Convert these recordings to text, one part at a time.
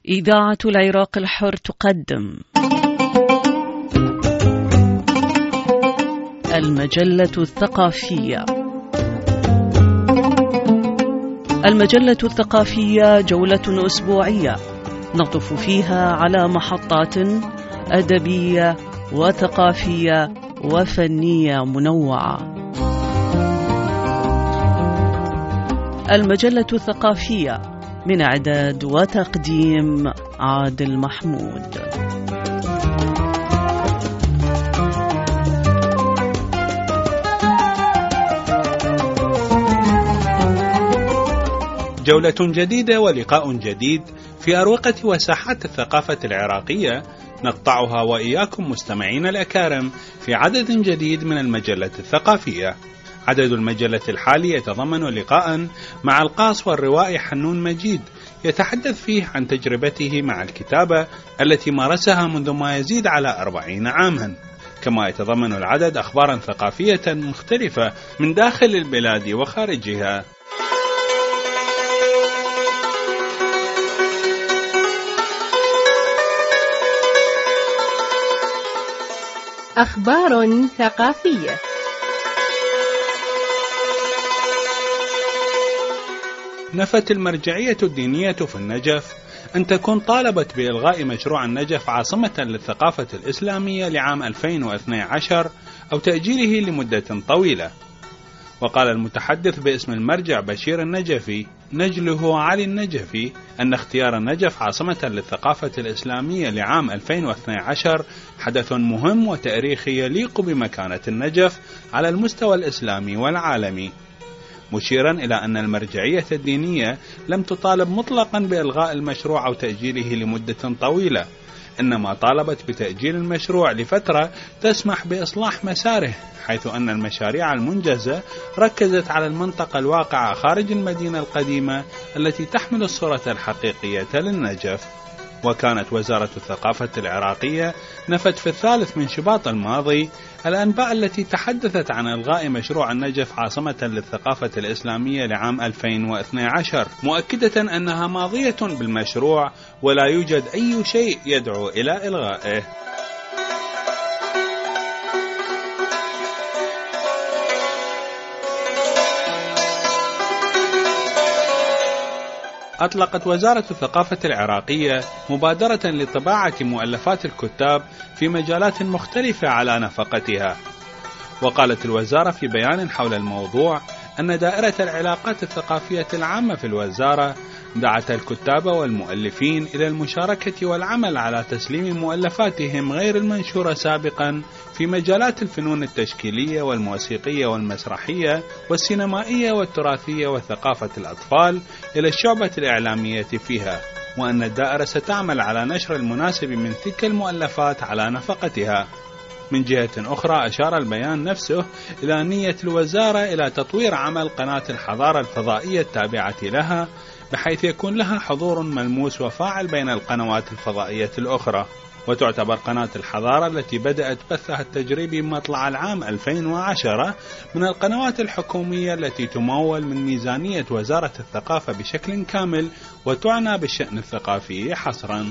إذاعة العراق الحر تقدم المجلة الثقافية. المجلة الثقافية جولة أسبوعية نطف فيها على محطات أدبية وثقافية وفنية منوعة. المجلة الثقافية من إعداد وتقديم عادل محمود. جولة جديدة ولقاء جديد في أروقة وساحات الثقافة العراقية، نقطعها وإياكم مستمعين الأكارم في عدد جديد من المجلة الثقافية. عدد المجلة الحالي يتضمن لقاء مع القاص والروائي حنون مجيد، يتحدث فيه عن تجربته مع الكتابة التي مارسها منذ ما يزيد على 40 عاما. كما يتضمن العدد أخبارا ثقافية مختلفة من داخل البلاد وخارجها. أخبار ثقافية. نفت المرجعية الدينية في النجف أن تكون طالبت بإلغاء مشروع النجف عاصمة للثقافة الإسلامية لعام 2012 أو تأجيله لمدة طويلة. وقال المتحدث باسم المرجع بشير النجفي نجله علي النجفي أن اختيار النجف عاصمة للثقافة الإسلامية لعام 2012 حدث مهم وتاريخي يليق بمكانة النجف على المستوى الإسلامي والعالمي، مشيرا إلى أن المرجعية الدينية لم تطالب مطلقا بإلغاء المشروع أو تأجيله لمدة طويلة، إنما طالبت بتأجيل المشروع لفترة تسمح بإصلاح مساره، حيث أن المشاريع المنجزة ركزت على المنطقة الواقعة خارج المدينة القديمة التي تحمل الصورة الحقيقية للنجف. وكانت وزارة الثقافة العراقية نفت في 3 من شباط الماضي الأنباء التي تحدثت عن إلغاء مشروع النجف عاصمة للثقافة الإسلامية لعام 2012، مؤكدة أنها ماضية بالمشروع ولا يوجد أي شيء يدعو إلى إلغائه. أطلقت وزارة الثقافة العراقية مبادرة لطباعة مؤلفات الكتاب في مجالات مختلفة على نفقتها. وقالت الوزارة في بيان حول الموضوع أن دائرة العلاقات الثقافية العامة في الوزارة دعت الكتاب والمؤلفين إلى المشاركة والعمل على تسليم مؤلفاتهم غير المنشورة سابقا في مجالات الفنون التشكيلية والموسيقية والمسرحية والسينمائية والتراثية وثقافة الأطفال إلى الشعبة الإعلامية فيها، وأن الدائرة ستعمل على نشر المناسب من تلك المؤلفات على نفقتها. من جهة أخرى أشار البيان نفسه إلى نية الوزارة إلى تطوير عمل قناة الحضارة الفضائية التابعة لها، بحيث يكون لها حضور ملموس وفاعل بين القنوات الفضائية الأخرى. وتعتبر قناة الحضارة التي بدأت بثها التجريبي مطلع العام 2010 من القنوات الحكومية التي تمول من ميزانية وزارة الثقافة بشكل كامل وتعنى بالشأن الثقافي حصرا.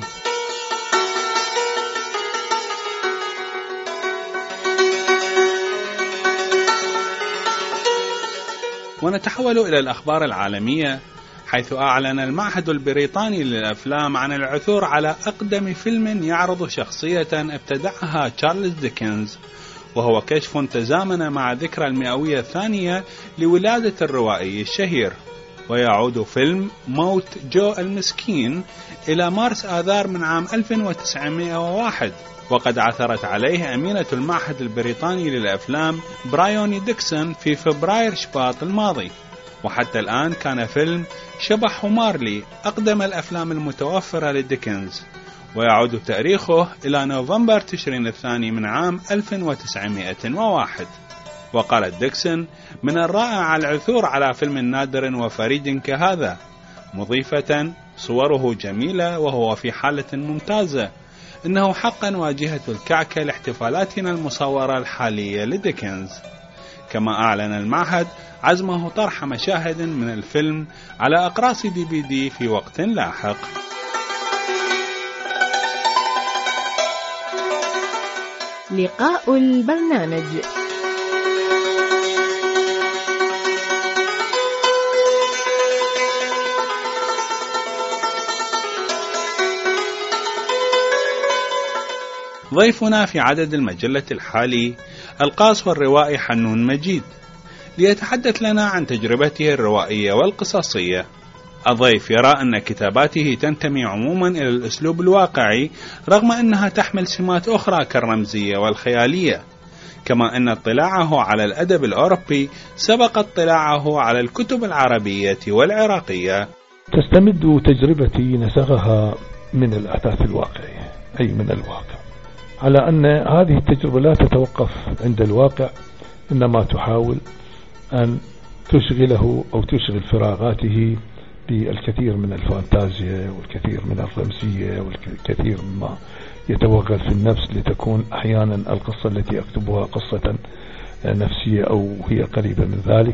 ونتحول إلى الأخبار العالمية، حيث أعلن المعهد البريطاني للأفلام عن العثور على أقدم فيلم يعرض شخصية ابتدعها تشارلز ديكنز، وهو كشف تزامن مع ذكرى المئوية الثانية لولادة الروائي الشهير. ويعود فيلم موت جو المسكين إلى مارس آذار من عام 1901، وقد عثرت عليه أمينة المعهد البريطاني للأفلام برايوني ديكسون في فبراير شباط الماضي. وحتى الآن كان فيلم شبح مارلي أقدم الأفلام المتوفرة لديكنز، ويعود تاريخه إلى نوفمبر تشرين الثاني من عام 1901. وقالت ديكسون: من الرائع العثور على فيلم نادر وفريد كهذا، مضيفة: صوره جميلة وهو في حالة ممتازة، إنه حقا واجهة الكعكة لاحتفالاتنا المصورة الحالية لديكنز. كما أعلن المعهد عزمه طرح مشاهد من الفيلم على أقراص DVD في وقت لاحق. لقاء البرنامج. ضيفنا في عدد المجلة الحالي القاص والروائي حنون مجيد، ليتحدث لنا عن تجربته الروائية والقصصية. الضيف يرى أن كتاباته تنتمي عموما إلى الأسلوب الواقعي، رغم أنها تحمل سمات أخرى كالرمزية والخيالية، كما أن اطلاعه على الأدب الأوروبي سبق اطلاعه على الكتب العربية والعراقية. تستمد تجربتي نسغها من الأحداث الواقعية، أي من الواقع، على أن هذه التجربة لا تتوقف عند الواقع، إنما تحاول أن تشغله أو تشغل فراغاته بالكثير من الفانتازيا والكثير من الرمزية والكثير مما يتوغل في النفس، لتكون أحيانا القصة التي أكتبها قصة نفسية أو هي قريبة من ذلك.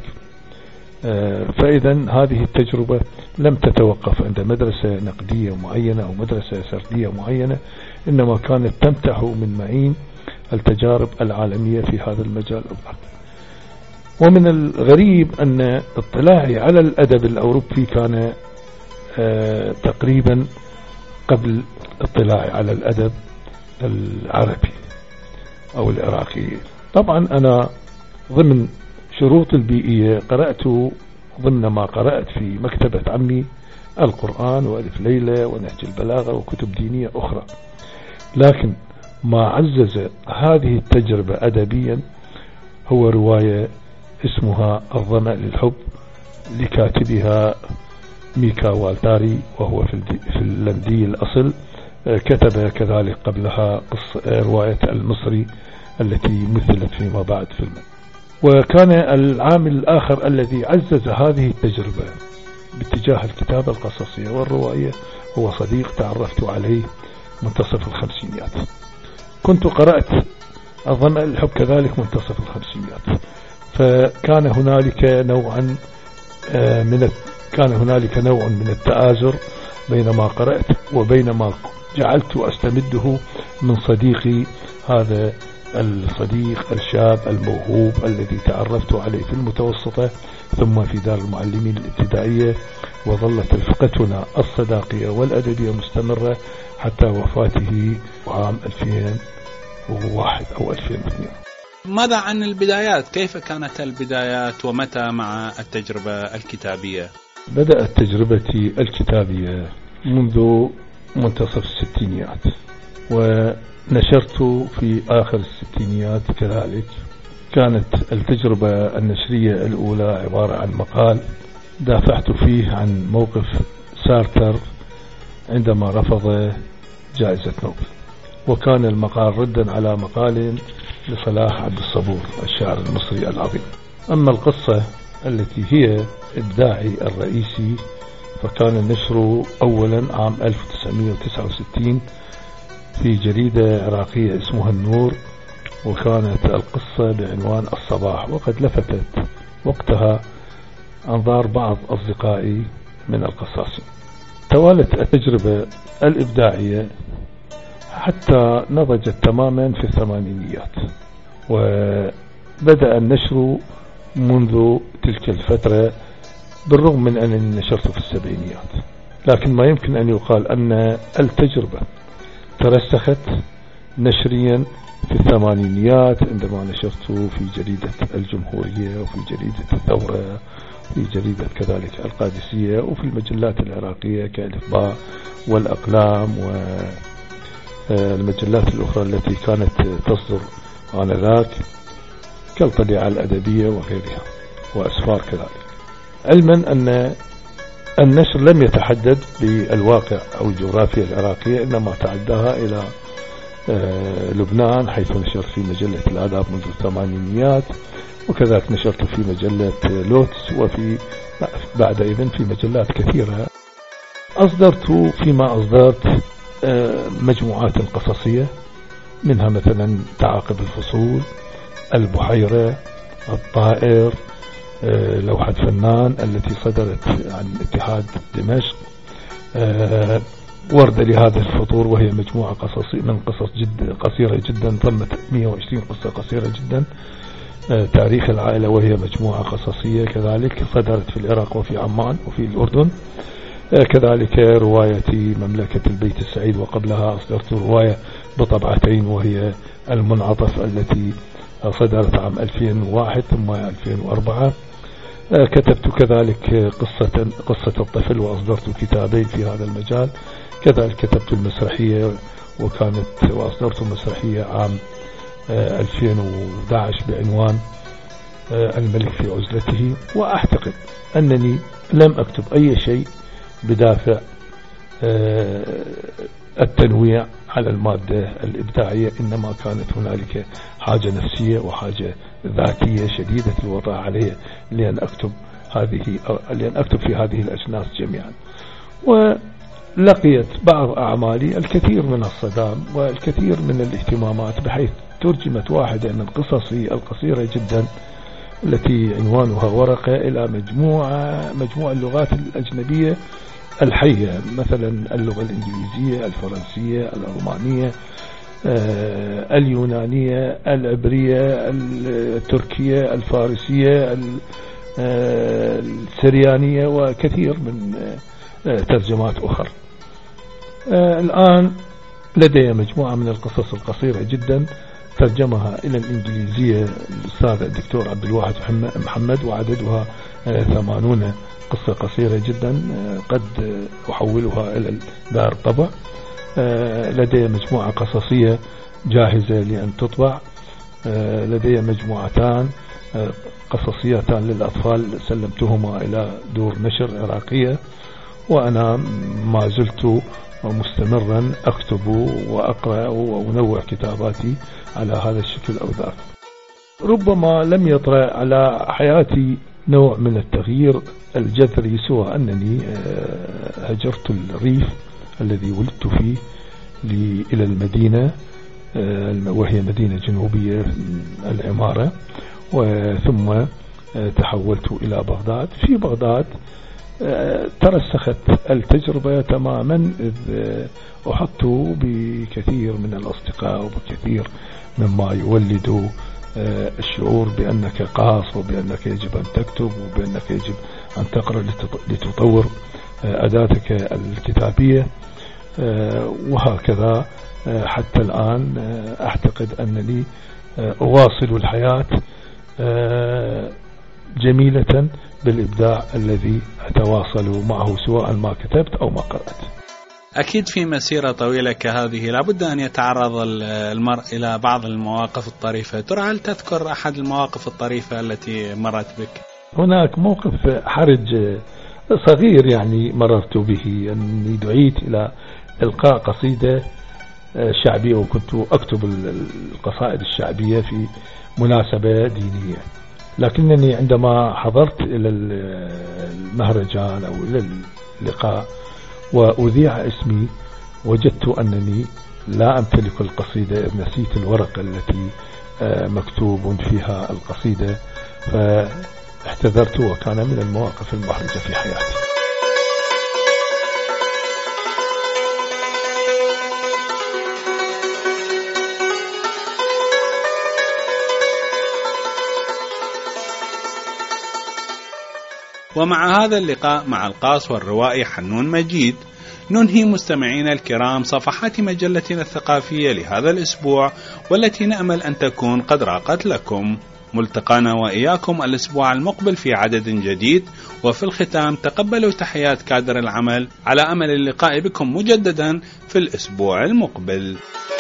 فإذا هذه التجربة لم تتوقف عند مدرسة نقدية معينة أو مدرسة سردية معينة، إنما كانت تمتح من معين التجارب العالمية في هذا المجال. ومن الغريب أن اطلاعي على الأدب الأوروبي كان تقريبا قبل اطلاعي على الأدب العربي أو العراقي. طبعا أنا ضمن شروط البيئية قرأت ضمن ما قرأت في مكتبة عمي القرآن وألف ليلى ونهج البلاغة وكتب دينية أخرى، لكن ما عزز هذه التجربة أدبيا هو رواية اسمها الظمأ للحب لكاتبها ميكا والتاري، وهو فنلندي الأصل. كتب كذلك قبلها رواية المصري التي مثلت فيما بعد فيلم. وكان العامل الآخر الذي عزز هذه التجربة باتجاه الكتابة القصصية والروائية هو صديق تعرفت عليه منتصف الخمسينيات. كنت قرأت الظمأ للحب كذلك منتصف الخمسينيات، فكان هنالك نوع من التآزر بين ما قرأت وبين ما جعلت أستمده من صديقي، هذا الصديق الشاب الموهوب الذي تعرفت عليه في المتوسطة ثم في دار المعلمين الابتدائية، وظلت رفقتنا الصداقية والأدبية مستمرة حتى وفاته عام 2001 أو 2002. ماذا عن البدايات؟ كيف كانت البدايات ومتى مع التجربة الكتابية؟ بدأت تجربتي الكتابية منذ منتصف الستينيات، ونشرت في آخر الستينيات كذلك. كانت التجربة النشرية الأولى عبارة عن مقال دافعت فيه عن موقف سارتر عندما رفض جائزة نوبل، وكان المقال ردا على مقال لصلاح عبد الصبور الشاعر المصري العظيم. أما القصة التي هي إبداعي الرئيسي فكان النشر أولا عام 1969 في جريدة عراقية اسمها النور، وكانت القصة بعنوان الصباح، وقد لفتت وقتها أنظار بعض أصدقائي من القصاصين. توالت التجربة الإبداعية حتى نضجت تماما في الثمانينيات، وبدأ النشر منذ تلك الفترة بالرغم من أنني نشرت في السبعينيات. لكن ما يمكن أن يقال أن التجربة ترسخت نشريا في الثمانينيات عندما نشرت في جريدة الجمهورية وفي جريدة الثورة وفي جريدة كذلك القادسية وفي المجلات العراقية كألف باء والأقلام والمجلات الأخرى التي كانت تصدر آنذاك كالطليعة الأدبية وغيرها وأسفار كذلك. علما أن النشر لم يتحدد بالواقع أو الجغرافيا العراقية، إنما تعداها إلى لبنان، حيث نشرت في مجلة الآداب منذ الثمانينيات، وكذلك نشرت في مجلة لوتس، وفي بعد إذن في مجلات كثيرة. فيما أصدرت مجموعات قصصية، منها مثلا تعاقب الفصول، البحيرة، الطائر، لوحة فنان التي صدرت عن اتحاد دمشق، ورد لهذا الفطور، وهي مجموعة قصصية من قصص قصيرة جدا، ضمت 120 قصة قصيرة جدا. تاريخ العائلة، وهي مجموعة قصصية كذلك صدرت في العراق وفي عمان وفي الأردن. كذلك روايتي مملكة البيت السعيد، وقبلها أصدرت رواية بطبعتين وهي المنعطف التي صدرت عام 2001 ثم 2004. كتبت كذلك قصة الطفل، وأصدرت كتابين في هذا المجال. كذلك كتبت المسرحية وأصدرت مسرحية عام 2011 بعنوان الملك في عزلته. وأعتقد أنني لم أكتب أي شيء بدافع التنويع على المادة الإبداعية، إنما كانت هنالك حاجة نفسية وحاجة ذاتية شديدة الوضع علي لأن أكتب في هذه الأجناس جميعا. ولقيت بعض أعمالي الكثير من الصدام والكثير من الاهتمامات، بحيث ترجمت واحدة من قصصي القصيرة جدا التي عنوانها ورقة إلى مجموعة اللغات الأجنبية الحية، مثلا اللغة الإنجليزية، الفرنسية، الألمانية، اليونانية، العبرية، التركية، الفارسية، السريانية، وكثير من ترجمات أخرى. الآن لدي مجموعة من القصص القصيرة جدا ترجمها إلى الإنجليزية الأستاذ الدكتور عبد الواحد محمد، وعددها 80 قصة قصيرة جدا قد أحولها إلى دار الطبع. لدي مجموعة قصصية جاهزة لأن تطبع. لدي مجموعتان قصصيتان للأطفال سلمتهما إلى دور نشر عراقية، وأنا ما زلت مستمرا أكتب وأقرأ وأنوع كتاباتي على هذا الشكل أو ذاك. ربما لم يطرأ على حياتي نوع من التغيير الجذري سوى أنني هجرت الريف الذي ولدت فيه إلى المدينة، وهي مدينة جنوبية العمارة، وثم تحولت إلى بغداد. في بغداد ترسخت التجربة تماما، إذ أحط بكثير من الأصدقاء وبكثير مما يولد الشعور بأنك قاص، وبأنك يجب أن تكتب، وبأنك يجب أن تقرأ لتطور أداتك الكتابية. وهكذا حتى الآن أعتقد أنني أواصل الحياة جميلة بالإبداع الذي أتواصل معه سواء ما كتبت أو ما قرأت. أكيد في مسيرة طويلة كهذه لابد أن يتعرض المرء إلى بعض المواقف الطريفة. ترى هل تذكر أحد المواقف الطريفة التي مرت بك؟ هناك موقف حرج صغير يعني مررت به، أني دعيت إلى إلقاء قصيدة شعبية، وكنت أكتب القصائد الشعبية في مناسبة دينية، لكنني عندما حضرت إلى المهرجان أو إلى اللقاء وأذيع اسمي وجدت أنني لا أمتلك القصيدة، نسيت الورقة التي مكتوب فيها القصيدة، فاحتذرت، وكان من المواقف المحرجة في حياتي. ومع هذا اللقاء مع القاص والروائي حنون مجيد ننهي مستمعينا الكرام صفحات مجلتنا الثقافية لهذا الأسبوع، والتي نأمل أن تكون قد راقت لكم. ملتقانا وإياكم الأسبوع المقبل في عدد جديد، وفي الختام تقبلوا تحيات كادر العمل على أمل اللقاء بكم مجددا في الأسبوع المقبل.